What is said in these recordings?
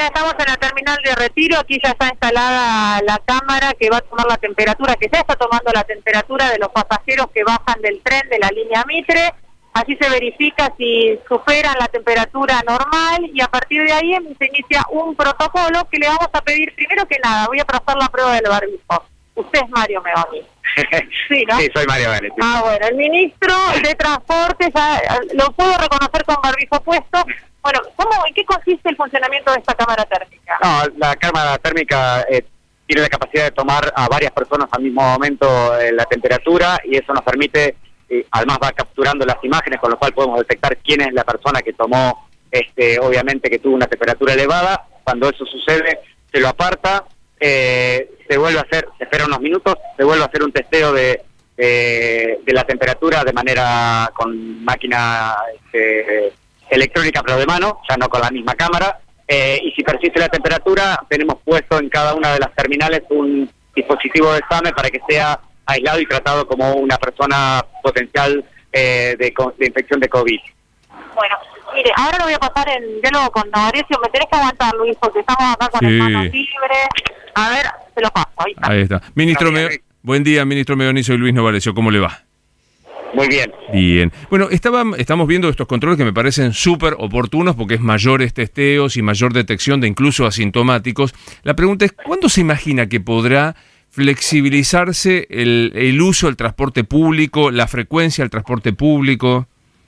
Bien, estamos en la terminal de Retiro. Aquí ya está instalada la cámara que va a tomar la temperatura, que ya está tomando la temperatura de los pasajeros que bajan del tren de la línea Mitre. Así se verifica si superan la temperatura normal y a partir de ahí se inicia un protocolo que le vamos a pedir, primero que nada, voy a trazar la prueba del barbijo. Usted es Mario Meoni. Sí, ¿no? Sí, soy Mario Meoni. Ah, bueno, el ministro de Transporte ya lo puedo reconocer con barbijo puesto. Bueno, ¿en qué consiste el funcionamiento de esta cámara térmica? No, la cámara térmica tiene la capacidad de tomar a varias personas al mismo momento la temperatura y eso nos permite, además va capturando las imágenes, con lo cual podemos detectar quién es la persona que tomó, obviamente que tuvo una temperatura elevada. Cuando eso sucede, se lo aparta, se vuelve a hacer, se espera unos minutos, se vuelve a hacer un testeo de la temperatura de manera con máquina electrónica pero de mano, ya no con la misma cámara, y si persiste la temperatura, tenemos puesto en cada una de las terminales un dispositivo de examen para que sea aislado y tratado como una persona potencial de infección de COVID. Bueno, mire, ahora lo voy a pasar en diálogo con Novarecio. Me tenés que aguantar, Luis, porque estamos acá con el mano libre. A ver, se lo paso. Ahí está. Ministro, buen día, ministro Meoni, soy Luis Novarecio. ¿Cómo le va? Muy bien. Bien. Bueno, estamos viendo estos controles que me parecen súper oportunos porque es mayores testeos y mayor detección de incluso asintomáticos. La pregunta es, ¿cuándo se imagina que podrá flexibilizarse el uso del transporte público, la frecuencia del transporte público?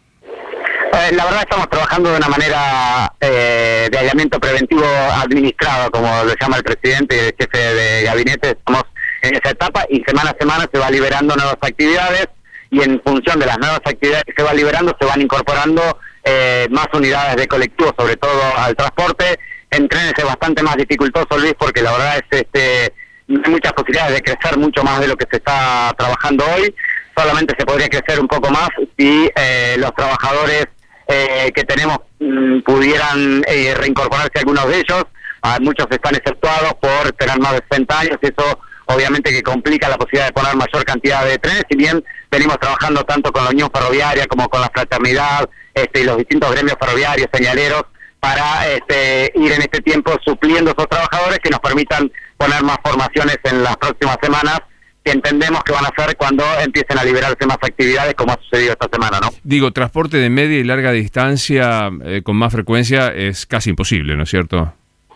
La verdad estamos trabajando de una manera de aislamiento preventivo administrado, como lo llama el presidente y el jefe de gabinete. Estamos en esa etapa y semana a semana se va liberando nuevas actividades y en función de las nuevas actividades que se van liberando se van incorporando más unidades de colectivos, sobre todo al transporte. En trenes es bastante más dificultoso, Luis, porque la verdad es no hay muchas posibilidades de crecer mucho más de lo que se está trabajando hoy. Solamente se podría crecer un poco más si los trabajadores que tenemos pudieran reincorporarse algunos de ellos. Muchos están exceptuados por tener más de 60 años y eso obviamente que complica la posibilidad de poner mayor cantidad de trenes, si bien venimos trabajando tanto con la Unión Ferroviaria como con la Fraternidad y los distintos gremios ferroviarios, señaleros, para ir en este tiempo supliendo a esos trabajadores que nos permitan poner más formaciones en las próximas semanas, que entendemos que van a ser cuando empiecen a liberarse más actividades, como ha sucedido esta semana, ¿no? Digo, transporte de media y larga distancia con más frecuencia es casi imposible, ¿no es cierto?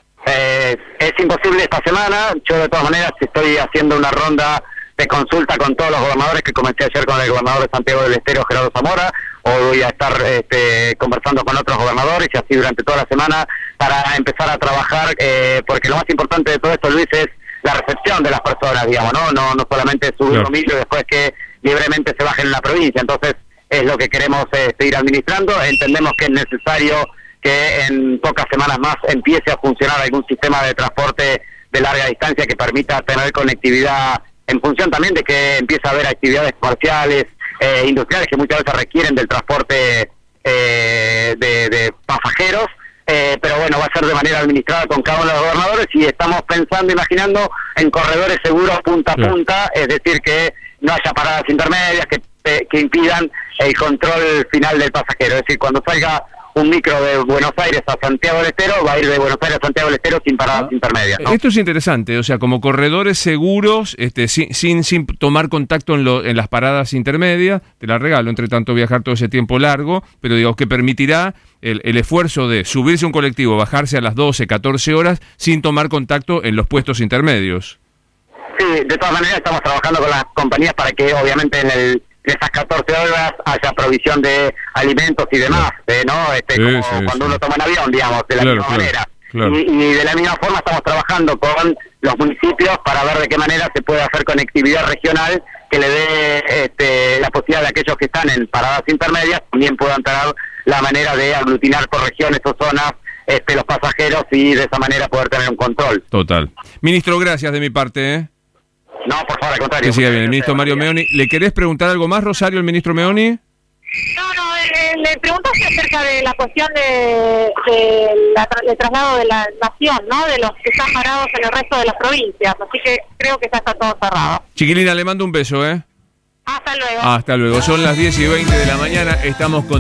Es imposible esta semana. Yo de todas maneras estoy haciendo una ronda de consulta con todos los gobernadores que comencé ayer con el gobernador de Santiago del Estero, Gerardo Zamora. Hoy voy a estar conversando con otros gobernadores y así durante toda la semana para empezar a trabajar, porque lo más importante de todo esto, Luis, es la recepción de las personas, digamos, no solamente subir un domicilio y después que libremente se bajen en la provincia. Entonces es lo que queremos ir administrando. Entendemos que es necesario que en pocas semanas más empiece a funcionar algún sistema de transporte de larga distancia que permita tener conectividad en función también de que empieza a haber actividades comerciales, industriales que muchas veces requieren del transporte de pasajeros, pero bueno, va a ser de manera administrada con cada uno de los gobernadores y estamos pensando, imaginando en corredores seguros punta a punta, es decir, que no haya paradas intermedias que impidan el control final del pasajero, es decir, cuando salga un micro de Buenos Aires a Santiago del Estero, va a ir de Buenos Aires a Santiago del Estero sin paradas intermedias, ¿no? Esto es interesante, o sea, como corredores seguros, sin tomar contacto en las paradas intermedias, te la regalo, entre tanto viajar todo ese tiempo largo, pero digamos que permitirá el esfuerzo de subirse a un colectivo, bajarse a las 12, 14 horas, sin tomar contacto en los puestos intermedios. Sí, de todas maneras estamos trabajando con las compañías para que obviamente en esas 14 horas haya provisión de alimentos y demás, ¿no? Cuando uno toma un avión, digamos, de la misma manera. Claro. Y de la misma forma estamos trabajando con los municipios para ver de qué manera se puede hacer conectividad regional que le dé la posibilidad de aquellos que están en paradas intermedias también puedan tener la manera de aglutinar por regiones o zonas los pasajeros y de esa manera poder tener un control. Total. Ministro, gracias de mi parte, No, por favor, al contrario. Que siga bien. El ministro Mario Meoni. ¿Le querés preguntar algo más, Rosario, al ministro Meoni? No, le preguntaste acerca de la cuestión del traslado de la nación, ¿no? De los que están parados en el resto de las provincias. Así que creo que ya está todo cerrado. Chiquilina, le mando un beso, Hasta luego. Hasta luego. Son las 10:20 de la mañana. Estamos con